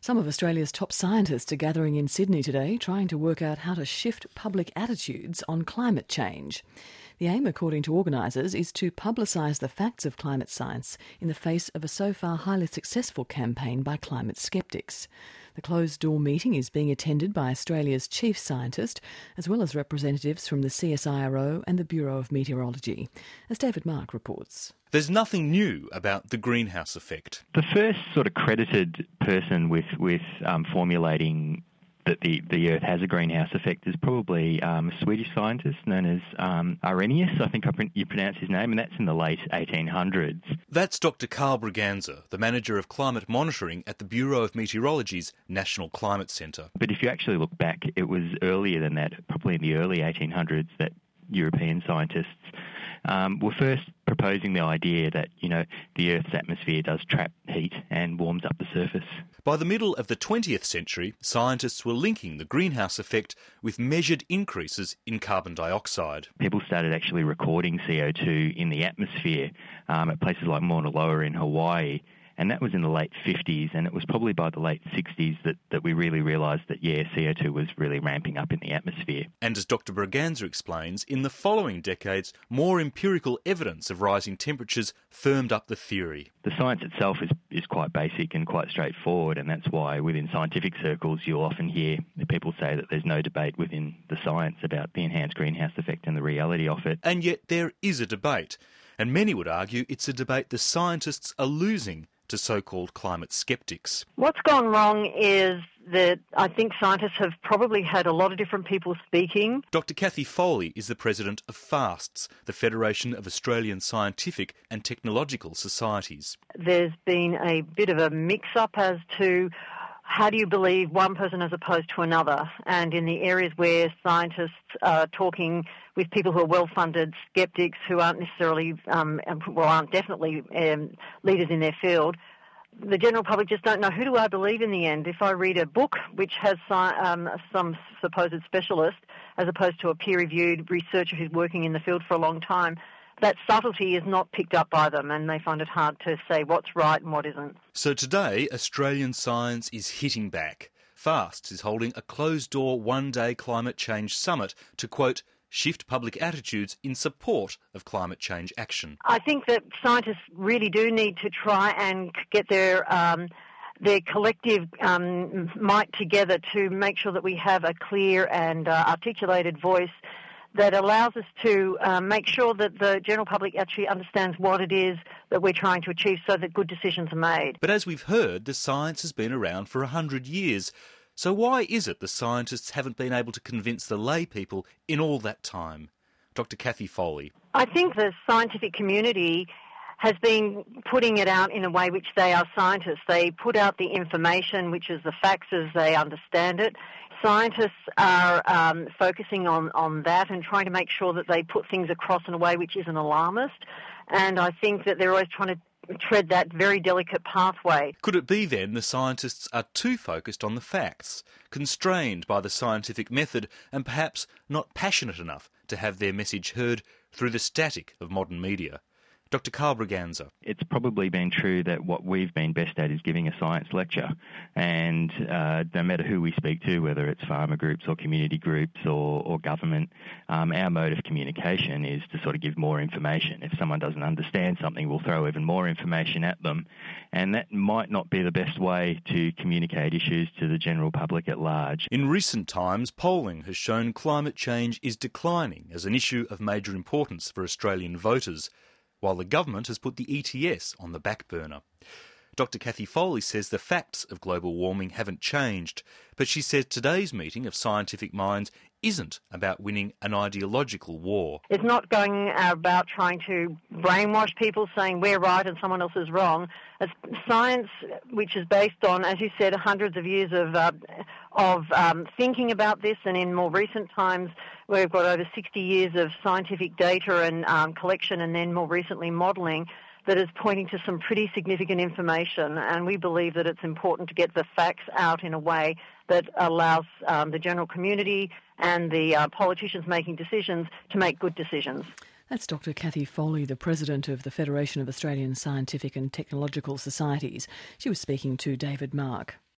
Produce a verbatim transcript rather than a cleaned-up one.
Some of Australia's top scientists are gathering in Sydney today, trying to work out how to shift public attitudes on climate change. The aim, according to organisers, is to publicise the facts of climate science in the face of a so far highly successful campaign by climate sceptics. The closed-door meeting is being attended by Australia's chief scientist, as well as representatives from the C S I R O and the Bureau of Meteorology. As David Mark reports. There's nothing new about the greenhouse effect. The first sort of credited person with, with um, formulating that the, the Earth has a greenhouse effect is probably um, a Swedish scientist known as um, Arrhenius, I think I pr- you pronounce his name, and that's in the late eighteen hundreds. That's Doctor Carl Braganza, the Manager of Climate Monitoring at the Bureau of Meteorology's National Climate Centre. But if you actually look back, it was earlier than that, probably in the early eighteen hundreds, that European scientists um, were first proposing the idea that, you know, the Earth's atmosphere does trap heat and warms up the surface. By the middle of the twentieth century, scientists were linking the greenhouse effect with measured increases in carbon dioxide. People started actually recording C O two in the atmosphere um, at places like Mauna Loa in Hawaii, and that was in the late fifties, and it was probably by the late sixties that, that we really realised that, yeah, C O two was really ramping up in the atmosphere. And as Doctor Braganza explains, in the following decades, more empirical evidence of rising temperatures firmed up the theory. The science itself is, is quite basic and quite straightforward, and that's why within scientific circles you'll often hear people say that there's no debate within the science about the enhanced greenhouse effect and the reality of it. And yet there is a debate, and many would argue it's a debate the scientists are losing to so-called climate sceptics. What's gone wrong is that I think scientists have probably had a lot of different people speaking. Doctor Cathy Foley is the president of FASTS, the Federation of Australian Scientific and Technological Societies. There's been a bit of a mix-up as to how do you believe one person as opposed to another? And in the areas where scientists are talking with people who are well-funded sceptics who aren't necessarily, um, well, aren't definitely um, leaders in their field, the general public just don't know, who do I believe in the end? If I read a book which has um, some supposed specialist as opposed to a peer-reviewed researcher who's working in the field for a long time, that subtlety is not picked up by them, and they find it hard to say what's right and what isn't. So today, Australian science is hitting back. FASTS is holding a closed-door one-day climate change summit to, quote, shift public attitudes in support of climate change action. I think that scientists really do need to try and get their um, their collective um, might together to make sure that we have a clear and uh, articulated voice that allows us to um, make sure that the general public actually understands what it is that we're trying to achieve so that good decisions are made. But as we've heard, the science has been around for a hundred years. So why is it the scientists haven't been able to convince the lay people in all that time? Doctor Cathy Foley. I think the scientific community has been putting it out in a way which they are scientists. They put out the information, which is the facts as they understand it. Scientists are um, focusing on, on that and trying to make sure that they put things across in a way which isn't alarmist. And I think that they're always trying to tread that very delicate pathway. Could it be then the scientists are too focused on the facts, constrained by the scientific method, and perhaps not passionate enough to have their message heard through the static of modern media? Doctor Carl Braganza. It's probably been true that what we've been best at is giving a science lecture, and uh, no matter who we speak to, whether it's farmer groups or community groups or, or government, um, our mode of communication is to sort of give more information. If someone doesn't understand something, we'll throw even more information at them, and that might not be the best way to communicate issues to the general public at large. In recent times, polling has shown climate change is declining as an issue of major importance for Australian voters, while the government has put the E T S on the back burner. Doctor Cathy Foley says the facts of global warming haven't changed, but she says today's meeting of scientific minds isn't about winning an ideological war. It's not going about trying to brainwash people saying we're right and someone else is wrong. It's science which is based on, as you said, hundreds of years of uh, of um, thinking about this, and in more recent times we've got over sixty years of scientific data and um, collection, and then more recently modelling that is pointing to some pretty significant information, and we believe that it's important to get the facts out in a way that allows um, the general community and the uh, politicians making decisions to make good decisions. That's Doctor Cathy Foley, the President of the Federation of Australian Scientific and Technological Societies. She was speaking to David Mark.